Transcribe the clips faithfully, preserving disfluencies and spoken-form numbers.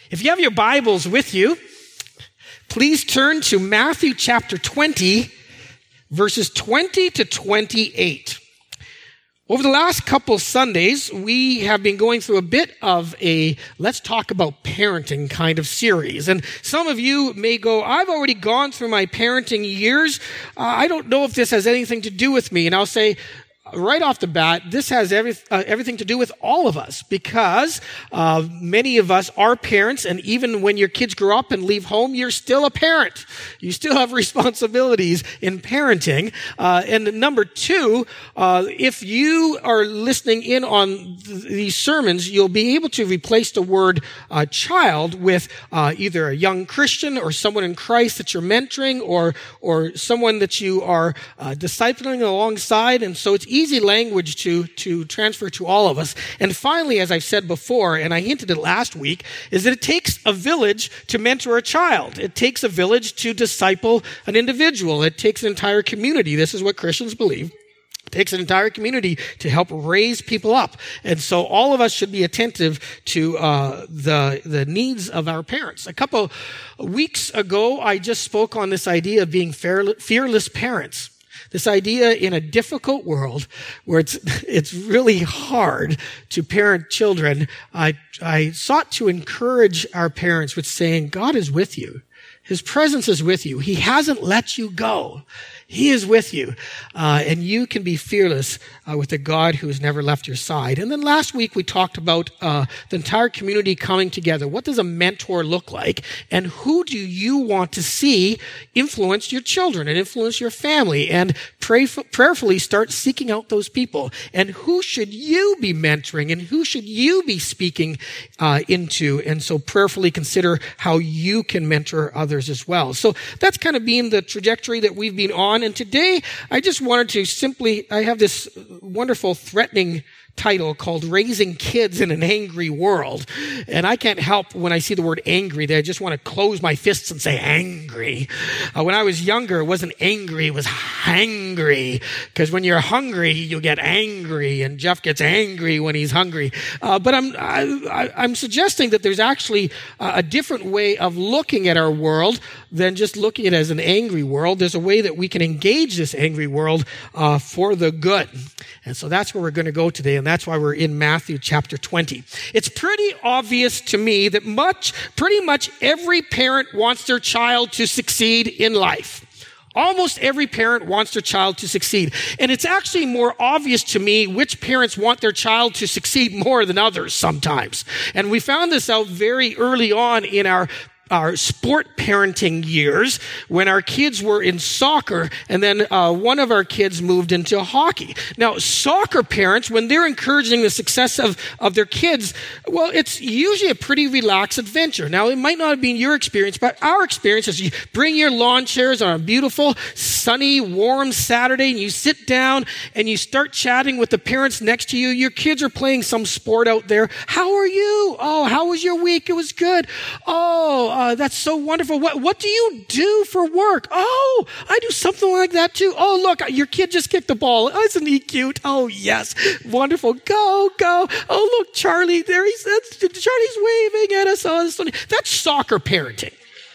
If you have your Bibles with you, please turn to Matthew chapter twenty, verses twenty to twenty-eight. Over the last couple Sundays, we have been going through a bit of a let's talk about parenting kind of series. And some of you may go, I've already gone through my parenting years. Uh, I don't know if this has anything to do with me. And I'll say, right off the bat, this has every, uh, everything to do with all of us because uh, many of us are parents, and even when your kids grow up and leave home, you're still a parent. You still have responsibilities in parenting. Uh, and number two, uh, if you are listening in on th- these sermons, you'll be able to replace the word uh, child with uh, either a young Christian or someone in Christ that you're mentoring or, or someone that you are uh, discipling alongside. And so it's easy language to, to transfer to all of us. And finally, as I've said before, and I hinted it last week, is that it takes a village to mentor a child. It takes a village to disciple an individual. It takes an entire community. This is what Christians believe. It takes an entire community to help raise people up. And so all of us should be attentive to uh, the, the needs of our parents. A couple weeks ago, I just spoke on this idea of being fearless parents. This idea in a difficult world where it's it's really hard to parent children, I, I sought to encourage our parents with saying, God is with you. His presence is with you. He hasn't let you go. He is with you. Uh, and you can be fearless uh, with a God who has never left your side. And then last week we talked about uh, the entire community coming together. What does a mentor look like? And who do you want to see influence your children and influence your family? And pray for, prayerfully start seeking out those people. And who should you be mentoring? And who should you be speaking uh, into? And so prayerfully consider how you can mentor others as well. So that's kind of been the trajectory that we've been on. And today, I just wanted to simply, I have this wonderful threatening title called Raising Kids in an Angry World. And I can't help when I see the word angry that I just want to close my fists and say angry. Uh, when I was younger, it wasn't angry, it was hangry. Because when you're hungry, you get angry. And Jeff gets angry when he's hungry. Uh, but I'm, I, I, I'm suggesting that there's actually uh, a different way of looking at our world than just looking at it as an angry world. There's a way that we can engage this angry world uh, for the good. And so that's where we're going to go today. And that's why we're in Matthew chapter twenty. It's pretty obvious to me that much, pretty much every parent wants their child to succeed in life. Almost every parent wants their child to succeed. And it's actually more obvious to me which parents want their child to succeed more than others sometimes. And we found this out very early on in our our sport parenting years when our kids were in soccer and then uh, one of our kids moved into hockey. Now, soccer parents, when they're encouraging the success of, of their kids, well, it's usually a pretty relaxed adventure. Now, it might not have been your experience, but our experience is you bring your lawn chairs on a beautiful, sunny, warm Saturday and you sit down and you start chatting with the parents next to you. Your kids are playing some sport out there. How are you? Oh, how was your week? It was good. Oh, Uh, that's so wonderful. What, what do you do for work? Oh, I do something like that too. Oh, look, your kid just kicked the ball. Oh, isn't he cute? Oh, yes. Wonderful. Go, go. Oh, look, Charlie there. He's, that's, Charlie's waving at us. Oh, that's, funny. That's soccer parenting.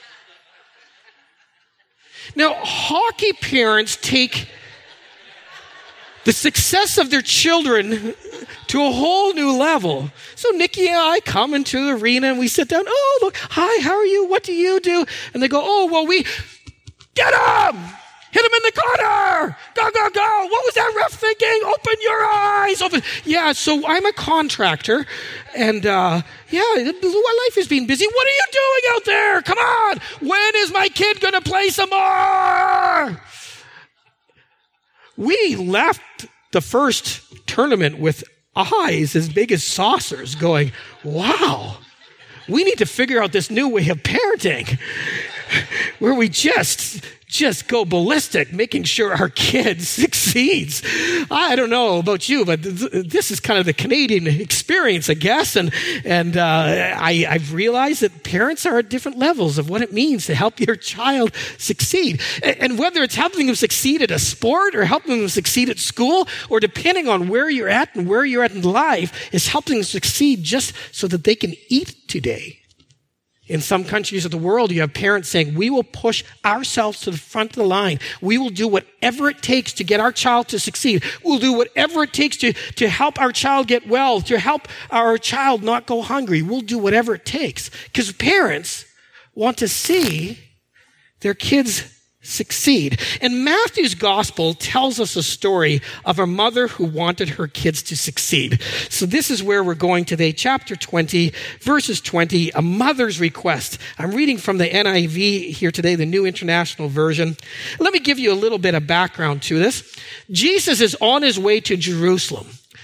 Now, hockey parents take the success of their children to a whole new level. So Nikki and I come into the arena and we sit down. Oh, look, hi, how are you? What do you do? And they go, oh, well, we get him! Hit him in the corner! Go, go, go! What was that ref thinking? Open your eyes! Open. Yeah, so I'm a contractor. And, uh, yeah, my life has been busy. What are you doing out there? Come on! When is my kid going to play some more? We left the first tournament with eyes as big as saucers going, wow, we need to figure out this new way of parenting where we just just go ballistic, making sure our kid succeeds. I don't know about you, but th- this is kind of the Canadian experience, I guess. And and uh, I, I've realized that parents are at different levels of what it means to help your child succeed. And, and whether it's helping them succeed at a sport or helping them succeed at school, or depending on where you're at and where you're at in life, is helping them succeed just so that they can eat today. In some countries of the world, you have parents saying, we will push ourselves to the front of the line. We will do whatever it takes to get our child to succeed. We'll do whatever it takes to, to help our child get well, to help our child not go hungry. We'll do whatever it takes. Because parents want to see their kids succeed. And Matthew's gospel tells us a story of a mother who wanted her kids to succeed. So this is where we're going today, chapter twenty, verses twenty, a mother's request. I'm reading from the N I V here today, the New International Version. Let me give you a little bit of background to this. Jesus is on his way to Jerusalem.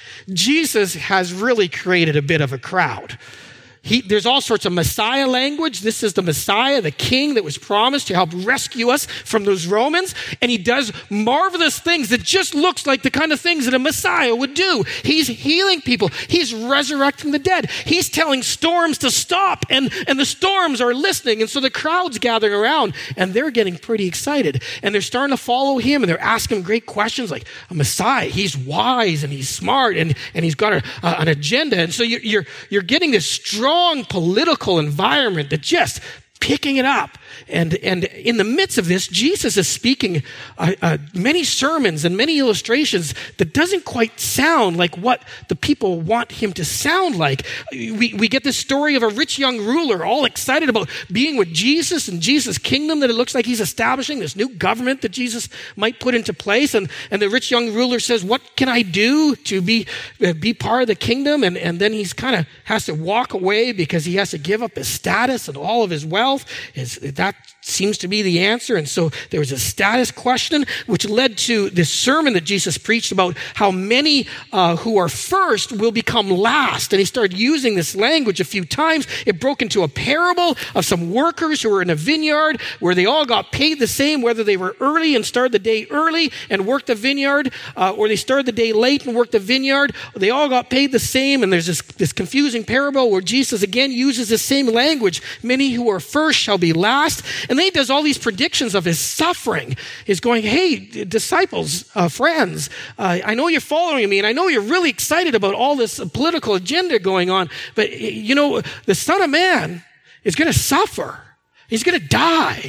Jesus has really created a bit of a crowd. He, there's all sorts of Messiah language. This is the Messiah, the king that was promised to help rescue us from those Romans. And he does marvelous things that just looks like the kind of things that a Messiah would do. He's healing people. He's resurrecting the dead. He's telling storms to stop, and, and the storms are listening. And so the crowd's gathering around, and they're getting pretty excited. And they're starting to follow him, and they're asking him great questions like, a Messiah, he's wise, and he's smart, and, and he's got a, uh, an agenda. And so you're, you're, you're getting this strong political environment that just picking it up. And, and in the midst of this, Jesus is speaking uh, uh, many sermons and many illustrations that doesn't quite sound like what the people want him to sound like. We, we get this story of a rich young ruler all excited about being with Jesus and Jesus' kingdom, that it looks like he's establishing this new government that Jesus might put into place. And, and the rich young ruler says, what can I do to be, uh, be part of the kingdom? And, and then he's kind of has to walk away because he has to give up his status and all of his wealth. His, that seems to be the answer. And so there was a status question, which led to this sermon that Jesus preached about how many uh, who are first will become last. And he started using this language a few times. It broke into a parable of some workers who were in a vineyard where they all got paid the same, whether they were early and started the day early and worked the vineyard, uh, or they started the day late and worked the vineyard. They all got paid the same. And there's this, this confusing parable where Jesus again uses the same language. Many who are first shall be last. And then he does all these predictions of his suffering. He's going, hey, disciples, uh, friends, uh, I know you're following me, and I know you're really excited about all this political agenda going on, but you know, the Son of Man is going to suffer. He's going to die.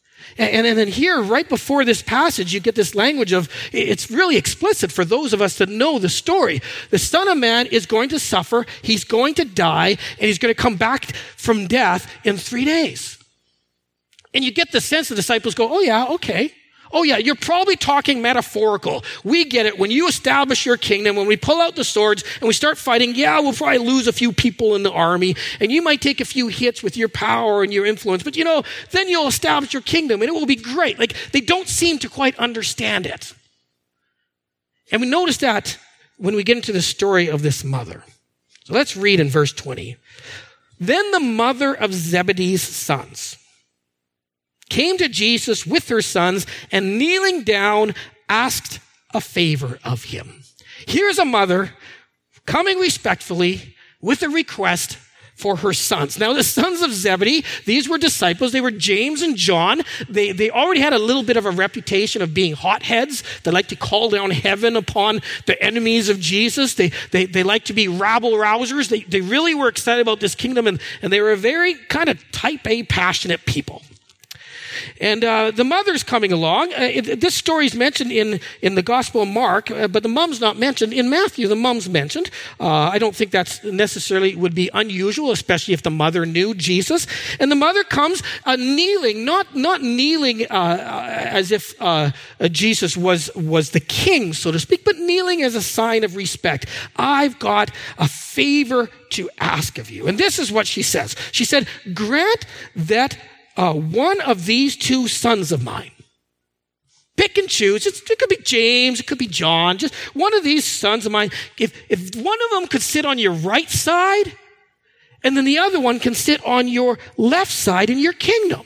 And, and then here, right before this passage, you get this language of, it's really explicit for those of us that know the story. The Son of Man is going to suffer, he's going to die, and he's going to come back from death in three days. And you get the sense the disciples go, oh yeah, okay. Oh yeah, you're probably talking metaphorical. We get it. When you establish your kingdom, when we pull out the swords and we start fighting, yeah, we'll probably lose a few people in the army, and you might take a few hits with your power and your influence, but you know, then you'll establish your kingdom and it will be great. Like, they don't seem to quite understand it. And we notice that when we get into the story of this mother. So let's read in verse twenty. Then the mother of Zebedee's sons came to Jesus with her sons, and kneeling down, asked a favor of him. Here's a mother coming respectfully with a request for her sons. Now, the sons of Zebedee, these were disciples. They were James and John. They, they already had a little bit of a reputation of being hotheads. They like to call down heaven upon the enemies of Jesus. They, they, they like to be rabble-rousers. They, they really were excited about this kingdom, and, and they were a very kind of type A passionate people. And uh, the mother's coming along. Uh, it, this story is mentioned in, in the Gospel of Mark, uh, but the mom's not mentioned. In Matthew, the mom's mentioned. Uh, I don't think that's necessarily would be unusual, especially if the mother knew Jesus. And the mother comes uh, kneeling, not not kneeling uh, as if uh, uh, Jesus was, was the king, so to speak, but kneeling as a sign of respect. I've got a favor to ask of you. And this is what she says. She said, grant that Uh, one of these two sons of mine, pick and choose. It's, it could be James, it could be John, just one of these sons of mine. If, if one of them could sit on your right side, and then the other one can sit on your left side in your kingdom.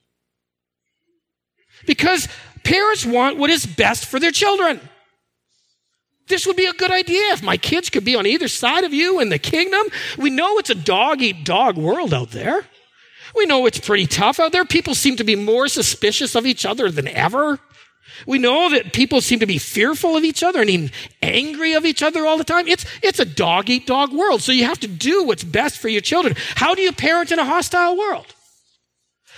Because parents want what is best for their children. This would be a good idea if my kids could be on either side of you in the kingdom. We know it's a dog-eat-dog world out there. We know it's pretty tough out there. People seem to be more suspicious of each other than ever. We know that people seem to be fearful of each other and even angry of each other all the time. It's, it's a dog-eat-dog world, so you have to do what's best for your children. How do you parent in a hostile world?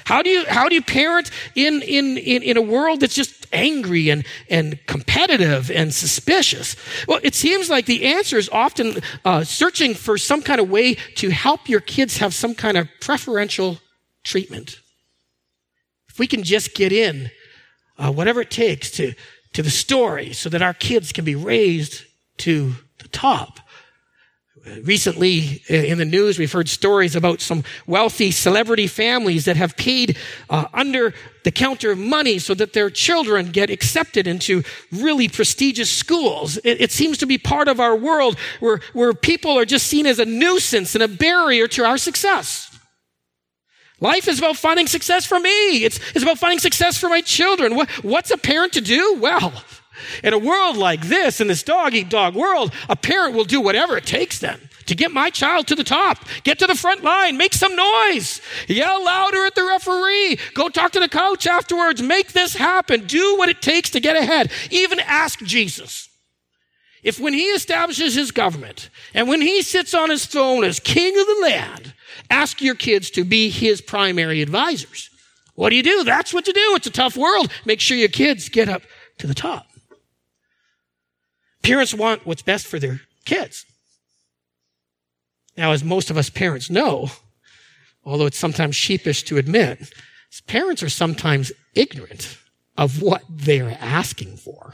How do you, how do you parent in, in, in, in a world that's just angry and, and competitive and suspicious? Well, it seems like the answer is often uh, searching for some kind of way to help your kids have some kind of preferential treatment. If we can just get in, uh, whatever it takes to, to the story so that our kids can be raised to the top. Recently in the news, we've heard stories about some wealthy celebrity families that have paid uh, under-the-counter money so that their children get accepted into really prestigious schools. It, it seems to be part of our world where, where people are just seen as a nuisance and a barrier to our success. Life is about finding success for me. It's, it's about finding success for my children. What, what's a parent to do? Well, in a world like this, in this dog-eat-dog world, a parent will do whatever it takes then to get my child to the top, get to the front line, make some noise, yell louder at the referee, go talk to the coach afterwards, make this happen, do what it takes to get ahead. Even ask Jesus. If when he establishes his government and when he sits on his throne as king of the land, ask your kids to be his primary advisors. What do you do? That's what you do. It's a tough world. Make sure your kids get up to the top. Parents want what's best for their kids. Now, as most of us parents know, although it's sometimes sheepish to admit, parents are sometimes ignorant of what they're asking for.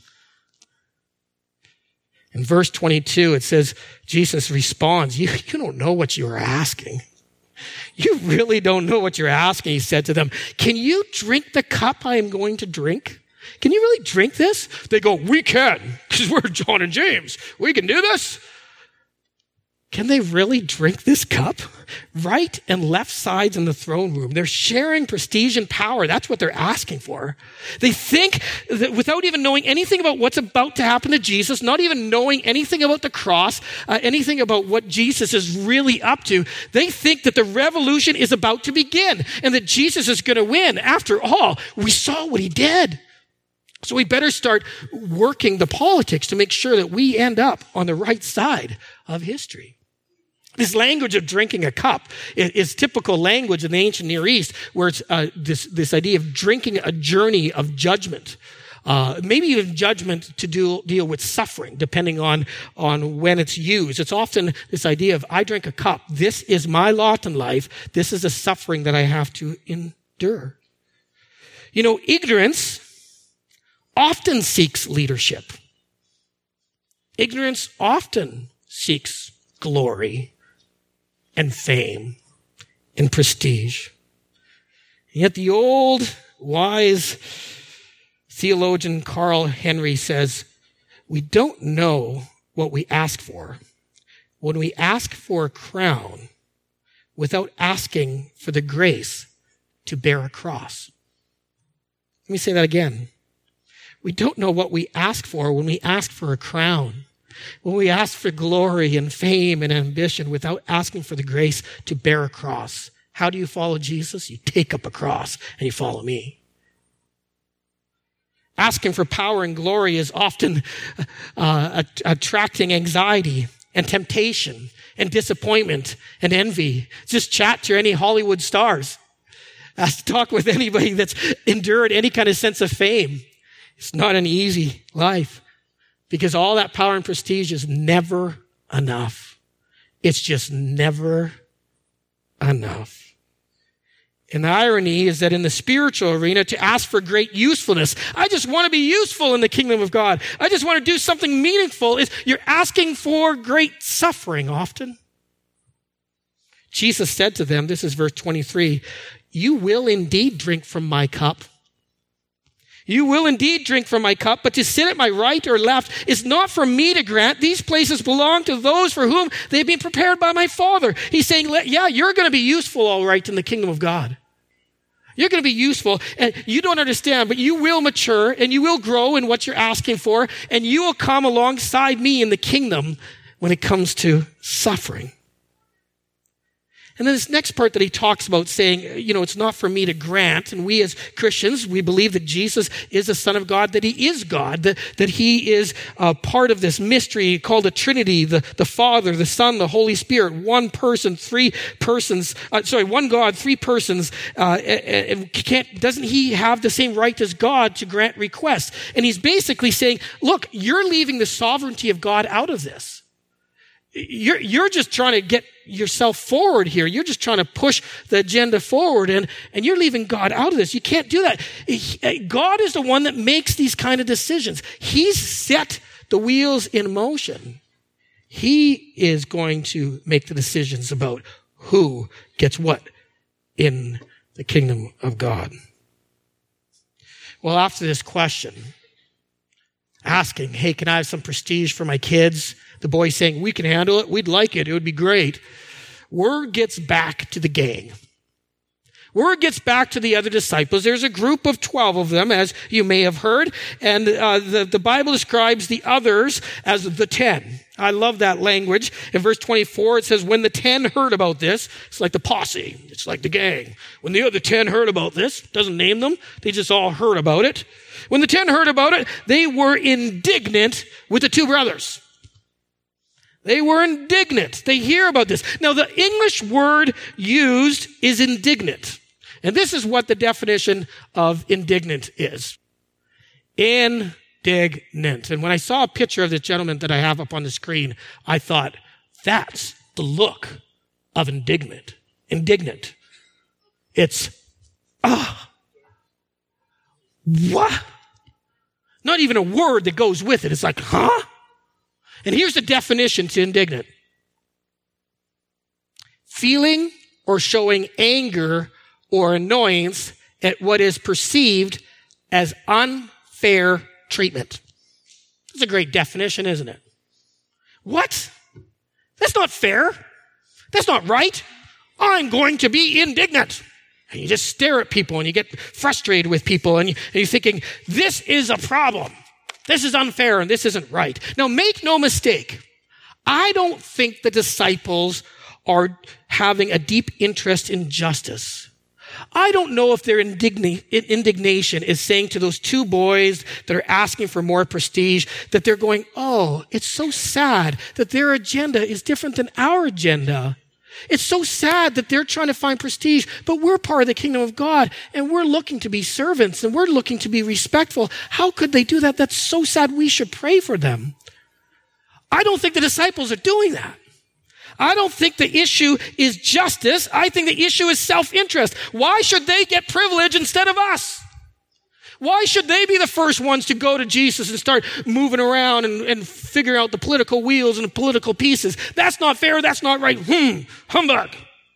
In verse twenty-two, it says, Jesus responds, you, you don't know what you are asking. You really don't know what you're asking, he said to them. Can you drink the cup I am going to drink? Can you really drink this? They go, we can, because we're John and James. We can do this. Can they really drink this cup? Right and left sides in the throne room. They're sharing prestige and power. That's what they're asking for. They think that without even knowing anything about what's about to happen to Jesus, not even knowing anything about the cross, uh, anything about what Jesus is really up to, they think that the revolution is about to begin and that Jesus is going to win. After all, we saw what he did. So we better start working the politics to make sure that we end up on the right side of history. This language of drinking a cup is, is typical language in the ancient Near East, where it's uh, this, this idea of drinking a journey of judgment. Uh, maybe even judgment to do, deal with suffering, depending on, on when it's used. It's often this idea of, I drink a cup. This is my lot in life. This is a suffering that I have to endure. You know, ignorance often seeks leadership. Ignorance often seeks glory and fame and prestige. And yet the old, wise theologian Carl Henry says, we don't know what we ask for when we ask for a crown without asking for the grace to bear a cross. Let me say that again. We don't know what we ask for when we ask for a crown, when we ask for glory and fame and ambition without asking for the grace to bear a cross. How do you follow Jesus? You take up a cross and you follow me. Asking for power and glory is often uh, attracting anxiety and temptation and disappointment and envy. Just chat to any Hollywood stars. Ask, talk with anybody that's endured any kind of sense of fame. It's not an easy life because all that power and prestige is never enough. It's just never enough. And the irony is that in the spiritual arena, to ask for great usefulness, I just want to be useful in the kingdom of God. I just want to do something meaningful. Is you're asking for great suffering often. Jesus said to them, this is verse twenty-three, you will indeed drink from my cup. You will indeed drink from my cup, but to sit at my right or left is not for me to grant. These places belong to those for whom they've been prepared by my Father. He's saying, yeah, you're going to be useful, all right, in the kingdom of God. You're going to be useful, and you don't understand, but you will mature, and you will grow in what you're asking for, and you will come alongside me in the kingdom when it comes to suffering. And then this next part that he talks about saying, you know, it's not for me to grant. And we as Christians, we believe that Jesus is the Son of God, that he is God, that, that he is uh, part of this mystery called the Trinity, the, the Father, the Son, the Holy Spirit, one person, three persons, uh, sorry, one God, three persons. Uh, and can't, doesn't he have the same right as God to grant requests? And he's basically saying, look, you're leaving the sovereignty of God out of this. You're, you're just trying to get yourself forward here. You're just trying to push the agenda forward, and, and you're leaving God out of this. You can't do that. He, God is the one that makes these kind of decisions. He's set the wheels in motion. He is going to make the decisions about who gets what in the kingdom of God. Well, after this question, asking, hey, can I have some prestige for my kids? The boy saying, we can handle it. We'd like it. It would be great. Word gets back to the gang. Word gets back to the other disciples. There's a group of twelve of them, as you may have heard. And uh, the, the Bible describes the others as the ten. I love that language. In verse twenty-four, it says, when the ten heard about this, it's like the posse. It's like the gang. When the other ten heard about this, doesn't name them. They just all heard about it. When the ten heard about it, they were indignant with the two brothers. They were indignant. They hear about this. Now, the English word used is indignant. And this is what the definition of indignant is. Indignant. And when I saw a picture of this gentleman that I have up on the screen, I thought, that's the look of indignant. Indignant. It's, ah, what? Not even a word that goes with it. It's like, huh? And here's the definition to indignant. Feeling or showing anger or annoyance at what is perceived as unfair treatment. That's a great definition, isn't it? What? That's not fair. That's not right. I'm going to be indignant. And you just stare at people and you get frustrated with people and, you, and you're thinking, this is a problem. This is unfair and this isn't right. Now, make no mistake. I don't think the disciples are having a deep interest in justice. I don't know if their indigna- indignation is saying to those two boys that are asking for more prestige, that they're going, oh, it's so sad that their agenda is different than our agenda. It's so sad that they're trying to find prestige, but we're part of the kingdom of God, and we're looking to be servants, and we're looking to be respectful. How could they do that? That's so sad. We should pray for them. I don't think the disciples are doing that. I don't think the issue is justice. I think the issue is self-interest. Why should they get privilege instead of us? Why should they be the first ones to go to Jesus and start moving around and, and figure out the political wheels and the political pieces? That's not fair. That's not right. Hmm. Humbug.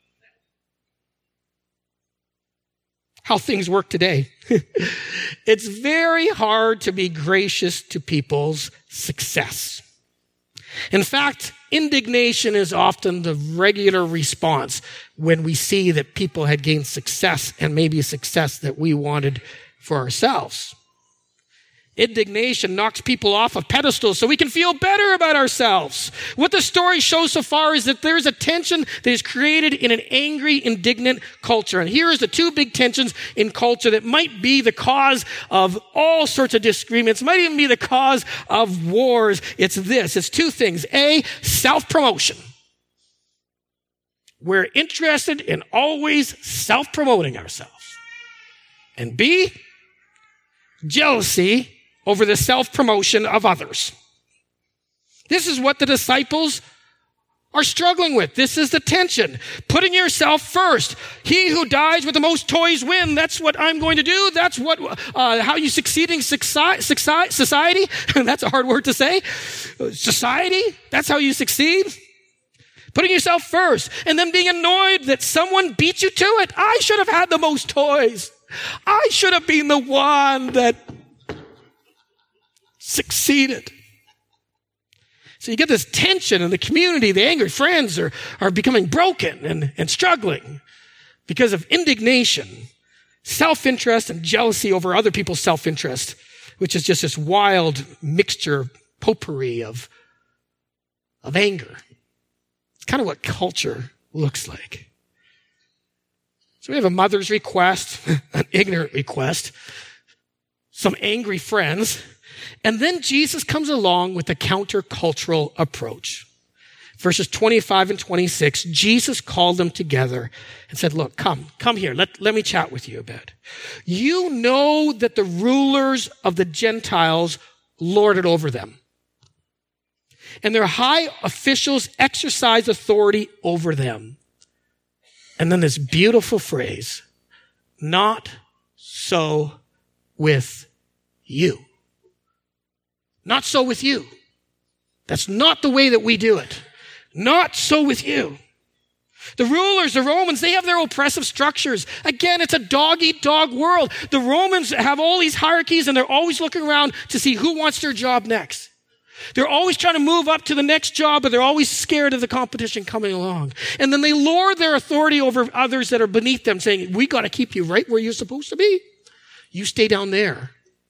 How things work today. It's very hard to be gracious to people's success. In fact, indignation is often the regular response when we see that people had gained success and maybe a success that we wanted for ourselves. Indignation knocks people off of pedestals so we can feel better about ourselves. What the story shows so far is that there's a tension that is created in an angry, indignant culture. And here is the two big tensions in culture that might be the cause of all sorts of disagreements, might even be the cause of wars. It's this. It's two things. A, self-promotion. We're interested in always self-promoting ourselves. And B, jealousy over the self-promotion of others. This is what the disciples are struggling with. This is the tension. Putting yourself first. He who dies with the most toys win. That's what I'm going to do. That's what uh, how you succeed in society. That's a hard word to say. Society. That's how you succeed. Putting yourself first. And then being annoyed that someone beat you to it. I should have had the most toys. I should have been the one that succeeded. So you get this tension in the community. The angry friends are, are becoming broken and, and struggling because of indignation, self-interest, and jealousy over other people's self-interest, which is just this wild mixture, potpourri of, of anger. It's kind of what culture looks like. So we have a mother's request, an ignorant request, some angry friends, and then Jesus comes along with a countercultural approach. Verses twenty-five and twenty-six, Jesus called them together and said, look, come, come here. Let, let me chat with you a bit. You know that the rulers of the Gentiles lord it over them, and their high officials exercise authority over them. And then this beautiful phrase, not so with you. Not so with you. That's not the way that we do it. Not so with you. The rulers, the Romans, they have their oppressive structures. Again, it's a dog-eat-dog world. The Romans have all these hierarchies, and they're always looking around to see who wants their job next. They're always trying to move up to the next job, but they're always scared of the competition coming along. And then they lord their authority over others that are beneath them, saying, we got to keep you right where you're supposed to be. You stay down there.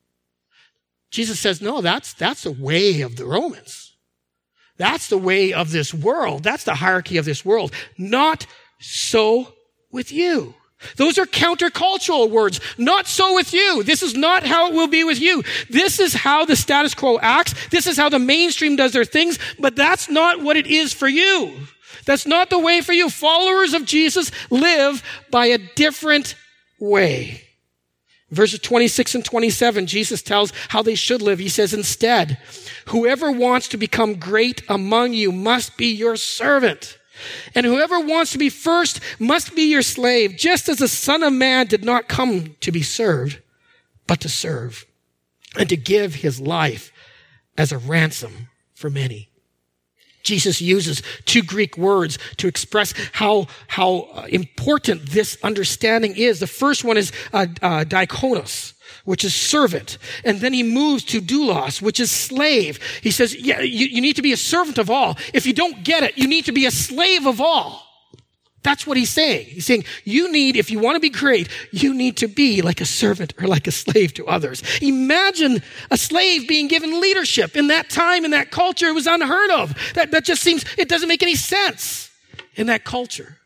Jesus says, no, that's, that's the way of the Romans. That's the way of this world. That's the hierarchy of this world. Not so with you. Those are countercultural words. Not so with you. This is not how it will be with you. This is how the status quo acts. This is how the mainstream does their things, but that's not what it is for you. That's not the way for you. Followers of Jesus live by a different way. Verses twenty-six and twenty-seven, Jesus tells how they should live. He says, instead, whoever wants to become great among you must be your servant. And whoever wants to be first must be your slave, just as the Son of Man did not come to be served, but to serve, and to give his life as a ransom for many. Jesus uses two Greek words to express how, how important this understanding is. The first one is uh, uh, diakonos, which is servant. And then he moves to doulos, which is slave. He says, yeah, you, you need to be a servant of all. If you don't get it, you need to be a slave of all. That's what he's saying. He's saying, you need, if you want to be great, you need to be like a servant or like a slave to others. Imagine a slave being given leadership. In that time, in that culture, it was unheard of. That, that just seems, it doesn't make any sense in that culture.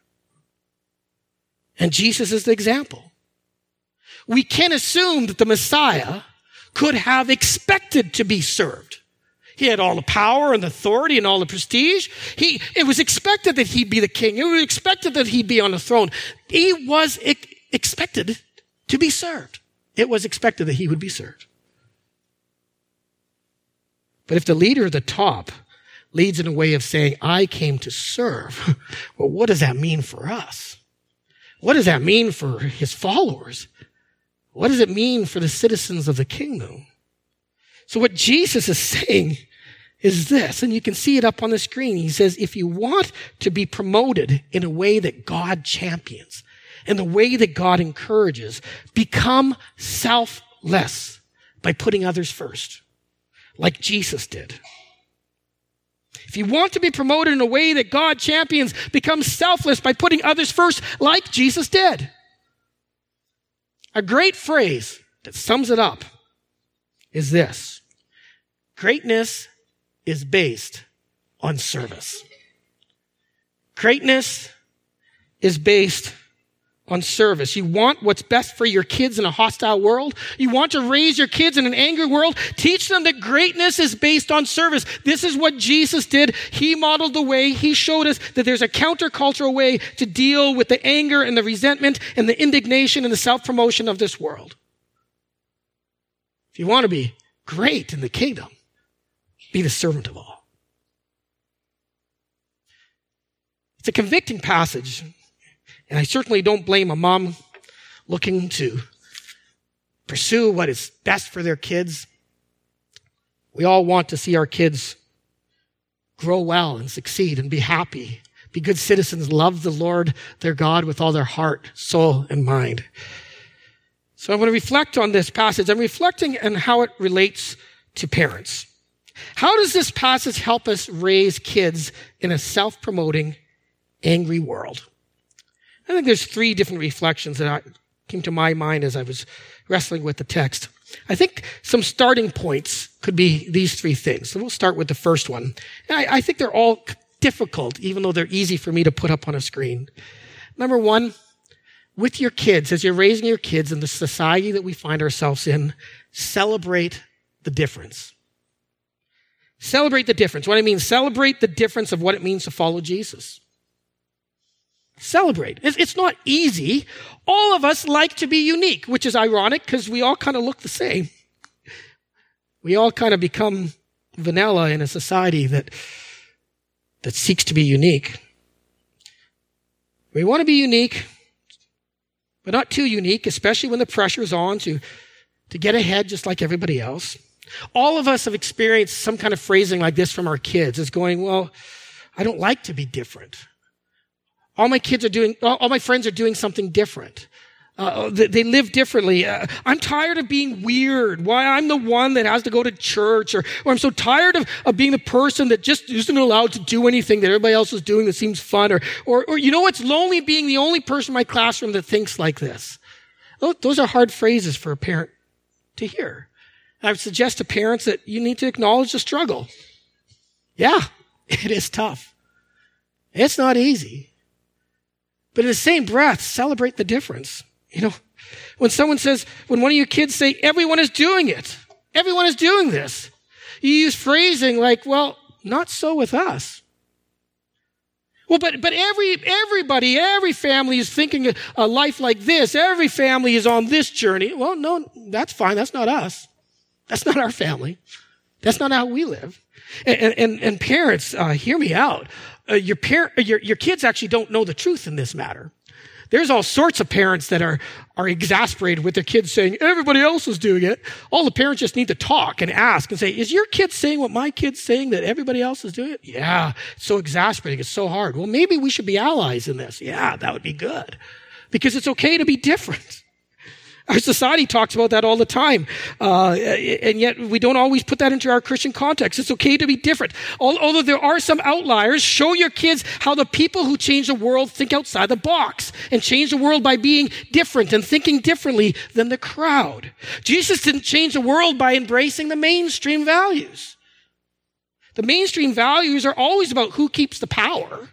And Jesus is the example. We can assume that the Messiah could have expected to be served. He had all the power and authority and all the prestige. He, it was expected that he'd be the king. It was expected that he'd be on the throne. He was ex- expected to be served. It was expected that he would be served. But if the leader at the top leads in a way of saying, I came to serve, well, what does that mean for us? What does that mean for his followers? What does it mean for the citizens of the kingdom? So what Jesus is saying is this, and you can see it up on the screen. He says, if you want to be promoted in a way that God champions, in the way that God encourages, become selfless by putting others first, like Jesus did. If you want to be promoted in a way that God champions, become selfless by putting others first, like Jesus did. A great phrase that sums it up is this: greatness is based on service. Greatness is based on service. You want what's best for your kids in a hostile world? You want to raise your kids in an angry world? Teach them that greatness is based on service. This is what Jesus did. He modeled the way. He showed us that there's a countercultural way to deal with the anger and the resentment and the indignation and the self-promotion of this world. If you want to be great in the kingdom, be the servant of all. It's a convicting passage. And I certainly don't blame a mom looking to pursue what is best for their kids. We all want to see our kids grow well and succeed and be happy, be good citizens, love the Lord, their God, with all their heart, soul, and mind. So I'm going to reflect on this passage. I'm reflecting on how it relates to parents. How does this passage help us raise kids in a self-promoting, angry world? I think there's three different reflections that came to my mind as I was wrestling with the text. I think some starting points could be these three things. So we'll start with the first one. And I, I think they're all difficult, even though they're easy for me to put up on a screen. Number one, with your kids, as you're raising your kids in the society that we find ourselves in, celebrate the difference. Celebrate the difference. What I mean, celebrate the difference of what it means to follow Jesus. Celebrate. It's not easy. All of us like to be unique, which is ironic because we all kind of look the same. We all kind of become vanilla in a society that, that seeks to be unique. We want to be unique, but not too unique, especially when the pressure is on to, to get ahead just like everybody else. All of us have experienced some kind of phrasing like this from our kids. It's going, well, I don't like to be different. All my kids are doing, all my friends are doing something different. Uh, they, they live differently. Uh, I'm tired of being weird. Why I'm the one that has to go to church, or, or I'm so tired of, of being the person that just isn't allowed to do anything that everybody else is doing that seems fun. Or, or, or you know, it's lonely being the only person in my classroom that thinks like this. Those are hard phrases for a parent to hear. I would suggest to parents that you need to acknowledge the struggle. Yeah, it is tough. It's not easy. But in the same breath, celebrate the difference. You know, when someone says, when one of your kids say, everyone is doing it, everyone is doing this, you use phrasing like, well, not so with us. Well, but but every everybody, every family is thinking a life like this. Every family is on this journey. Well, no, that's fine. That's not us. That's not our family. That's not how we live. And and, and parents, uh, hear me out. Uh, your parent, your your kids actually don't know the truth in this matter. There's all sorts of parents that are, are exasperated with their kids saying, everybody else is doing it. All the parents just need to talk and ask and say, is your kid saying what my kid's saying, that everybody else is doing it? Yeah, it's so exasperating. It's so hard. Well, maybe we should be allies in this. Yeah, that would be good. Because it's okay to be different. Our society talks about that all the time. Uh, and yet we don't always put that into our Christian context. It's okay to be different. Although there are some outliers, show your kids how the people who change the world think outside the box and change the world by being different and thinking differently than the crowd. Jesus didn't change the world by embracing the mainstream values. The mainstream values are always about who keeps the power.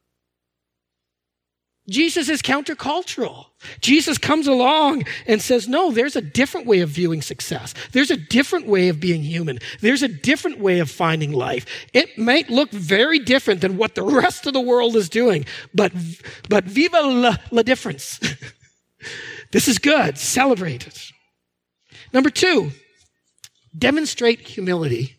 Jesus is countercultural. Jesus comes along and says, no, there's a different way of viewing success. There's a different way of being human. There's a different way of finding life. It might look very different than what the rest of the world is doing, but, but viva la, la difference. This is good. Celebrate it. Number two, demonstrate humility.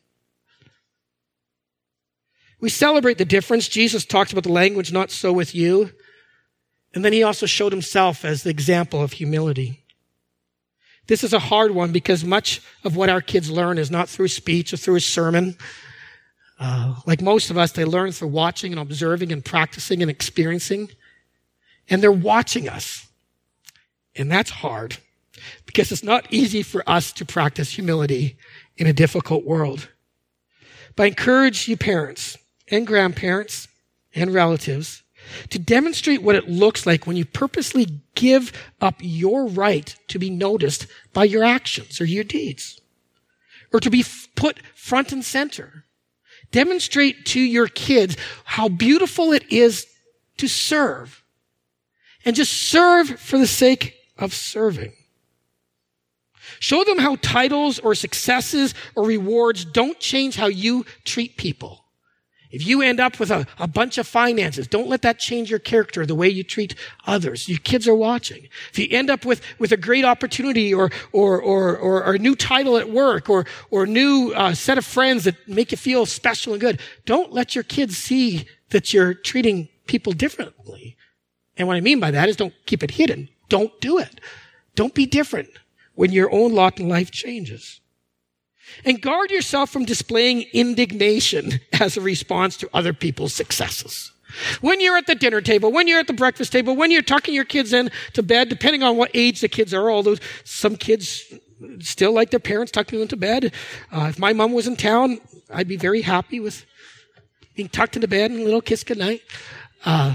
We celebrate the difference. Jesus talks about the language, not so with you. And then he also showed himself as the example of humility. This is a hard one because much of what our kids learn is not through speech or through a sermon. Uh, like most of us, they learn through watching and observing and practicing and experiencing. And they're watching us. And that's hard because it's not easy for us to practice humility in a difficult world. But I encourage you parents and grandparents and relatives to demonstrate what it looks like when you purposely give up your right to be noticed by your actions or your deeds, or to be f- put front and center. Demonstrate to your kids how beautiful it is to serve, and just serve for the sake of serving. Show them how titles or successes or rewards don't change how you treat people. If you end up with a, a bunch of finances, don't let that change your character, the way you treat others. Your kids are watching. If you end up with, with a great opportunity or, or, or, or, or a new title at work or, or a new uh, set of friends that make you feel special and good, don't let your kids see that you're treating people differently. And what I mean by that is don't keep it hidden. Don't do it. Don't be different when your own lot in life changes. And guard yourself from displaying indignation as a response to other people's successes. When you're at the dinner table, when you're at the breakfast table, when you're tucking your kids in to bed, depending on what age the kids are, although some kids still like their parents tucking them to bed. Uh, if my mom was in town, I'd be very happy with being tucked into bed and a little kiss goodnight. Uh,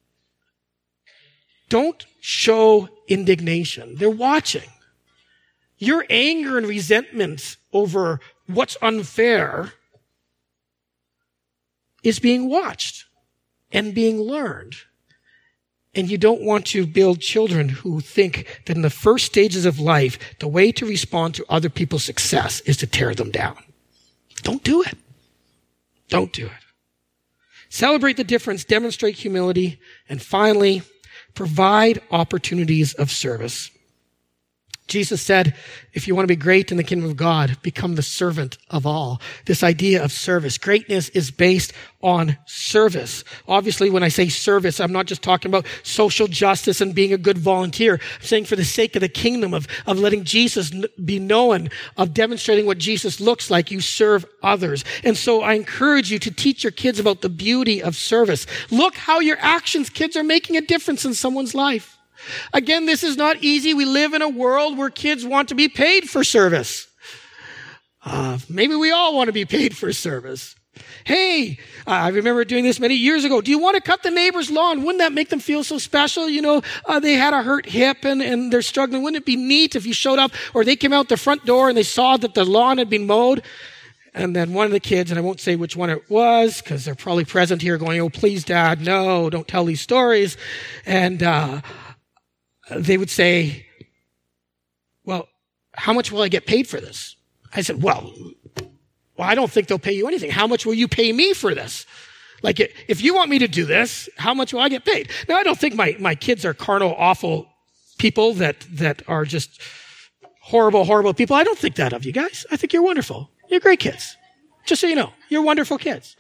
don't show indignation. They're watching. Your anger and resentment over what's unfair is being watched and being learned. And you don't want to build children who think that in the first stages of life, the way to respond to other people's success is to tear them down. Don't do it. Don't do it. Celebrate the difference, demonstrate humility, and finally, provide opportunities of service. Jesus said, if you want to be great in the kingdom of God, become the servant of all. This idea of service. Greatness is based on service. Obviously, when I say service, I'm not just talking about social justice and being a good volunteer. I'm saying for the sake of the kingdom, of, of letting Jesus be known, of demonstrating what Jesus looks like, you serve others. And so I encourage you to teach your kids about the beauty of service. Look how your actions, kids, are making a difference in someone's life. Again, this is not easy. We live in a world where kids want to be paid for service. Uh, maybe we all want to be paid for service. Hey, uh, I remember doing this many years ago. Do you want to cut the neighbor's lawn? Wouldn't that make them feel so special? You know, uh, they had a hurt hip and, and they're struggling. Wouldn't it be neat if you showed up or they came out the front door and they saw that the lawn had been mowed? And then one of the kids, and I won't say which one it was because they're probably present here going, oh, please, Dad, no, don't tell these stories. And uh they would say, well, how much will I get paid for this? I said, well, well, I don't think they'll pay you anything. How much will you pay me for this? Like, if you want me to do this, how much will I get paid? Now, I don't think my, my kids are carnal, awful people that, that are just horrible, horrible people. I don't think that of you guys. I think you're wonderful. You're great kids. Just so you know, you're wonderful kids.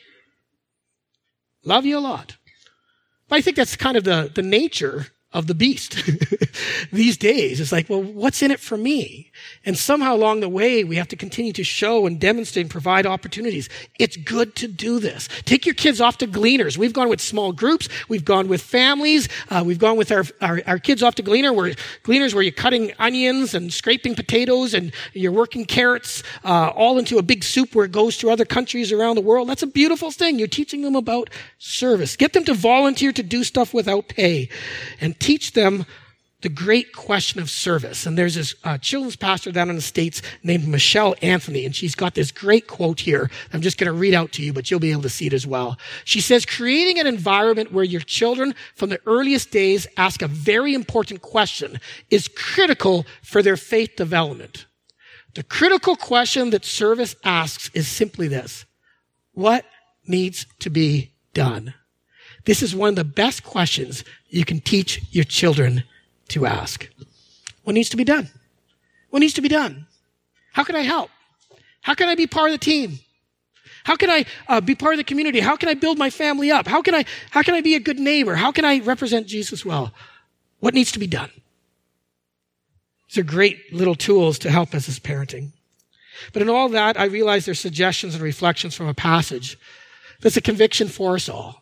Love you a lot. But I think that's kind of the, the nature of the beast these days. It's like, well, what's in it for me? And somehow along the way, we have to continue to show and demonstrate and provide opportunities. It's good to do this. Take your kids off to Gleaners. We've gone with small groups. We've gone with families. Uh, we've gone with our, our, our kids off to Gleaner where, Gleaners where you're cutting onions and scraping potatoes and you're working carrots uh, all into a big soup where it goes to other countries around the world. That's a beautiful thing. You're teaching them about service. Get them to volunteer to do stuff without pay and teach them the great question of service. And there's this uh, children's pastor down in the States named Michelle Anthony, and she's got this great quote here. I'm just going to read out to you, but you'll be able to see it as well. She says, creating an environment where your children from the earliest days ask a very important question is critical for their faith development. The critical question that service asks is simply this: what needs to be done? This is one of the best questions you can teach your children to ask. What needs to be done? What needs to be done? How can I help? How can I be part of the team? How can I uh, be part of the community? How can I build my family up? How can I, how can I be a good neighbor? How can I represent Jesus well? What needs to be done? These are great little tools to help us as parenting. But in all that, I realize there's suggestions and reflections from a passage that's a conviction for us all,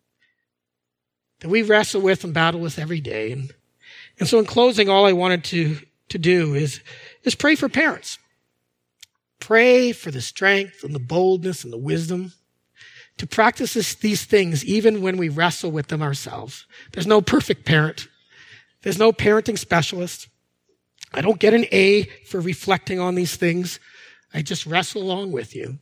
that we wrestle with and battle with every day. And, and so in closing, all I wanted to, to do is, is pray for parents. Pray for the strength and the boldness and the wisdom to practice this, these things even when we wrestle with them ourselves. There's no perfect parent. There's no parenting specialist. I don't get an A for reflecting on these things. I just wrestle along with you.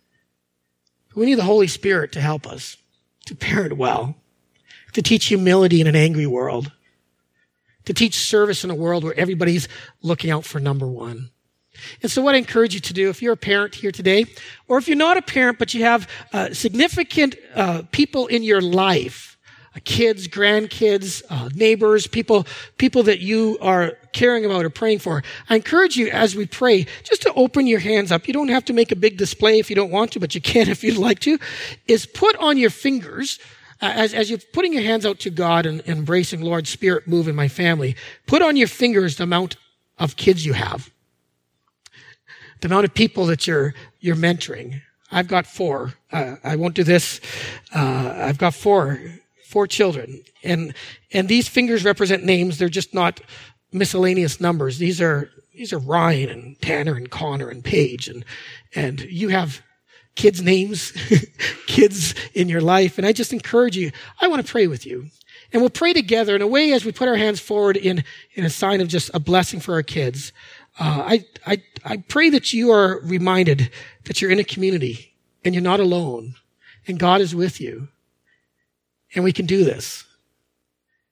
We need the Holy Spirit to help us to parent well, to teach humility in an angry world, to teach service in a world where everybody's looking out for number one. And so what I encourage you to do, if you're a parent here today, or if you're not a parent, but you have uh, significant uh, people in your life, uh, kids, grandkids, uh, neighbors, people, people that you are caring about or praying for, I encourage you as we pray, just to open your hands up. You don't have to make a big display if you don't want to, but you can if you'd like to, is put on your fingers, uh, as, as you're putting your hands out to God and, and embracing, Lord, Spirit, move in my family, put on your fingers the amount of kids you have. The amount of people that you're, you're mentoring. I've got four. Uh, I won't do this. Uh, I've got four, four children. And, and these fingers represent names. They're just not miscellaneous numbers. These are, these are Ryan and Tanner and Connor and Paige. And, and you have kids' names, kids in your life. And I just encourage you, I want to pray with you. And we'll pray together in a way as we put our hands forward in, in a sign of just a blessing for our kids. Uh, I, I, I pray that you are reminded that you're in a community and you're not alone and God is with you and we can do this.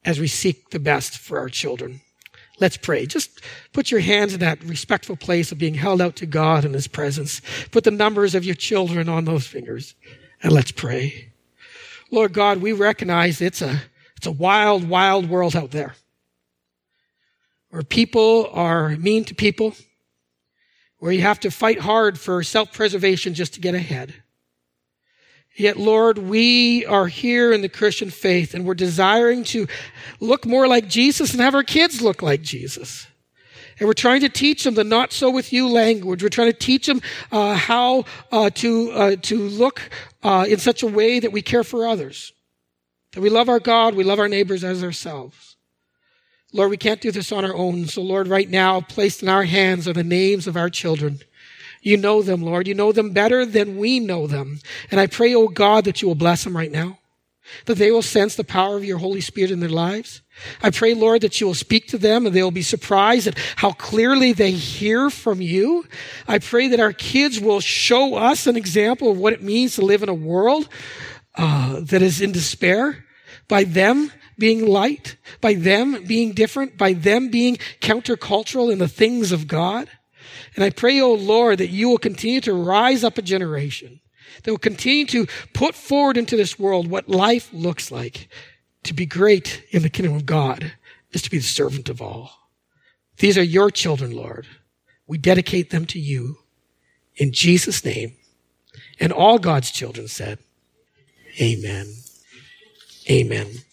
as we seek the best for our children. Let's pray. Just put your hands in that respectful place of being held out to God in his presence. Put the numbers of your children on those fingers, and let's pray. Lord God, we recognize it's a, it's a wild, wild world out there, where people are mean to people, where you have to fight hard for self-preservation just to get ahead. Yet, Lord, we are here in the Christian faith, and we're desiring to look more like Jesus and have our kids look like Jesus. And we're trying to teach them the not so with you language. We're trying to teach them uh, how uh, to uh, to look uh, in such a way that we care for others, that we love our God, we love our neighbors as ourselves. Lord, we can't do this on our own. So, Lord, right now, placed in our hands are the names of our children. You know them, Lord. You know them better than we know them. And I pray, oh God, that you will bless them right now, that they will sense the power of your Holy Spirit in their lives. I pray, Lord, that you will speak to them and they will be surprised at how clearly they hear from you. I pray that our kids will show us an example of what it means to live in a world uh, that is in despair, by them being light, by them being different, by them being countercultural in the things of God. And I pray, oh Lord, that you will continue to rise up a generation that will continue to put forward into this world what life looks like. To be great in the kingdom of God is to be the servant of all. These are your children, Lord. We dedicate them to you in Jesus' name. And all God's children said, amen. Amen.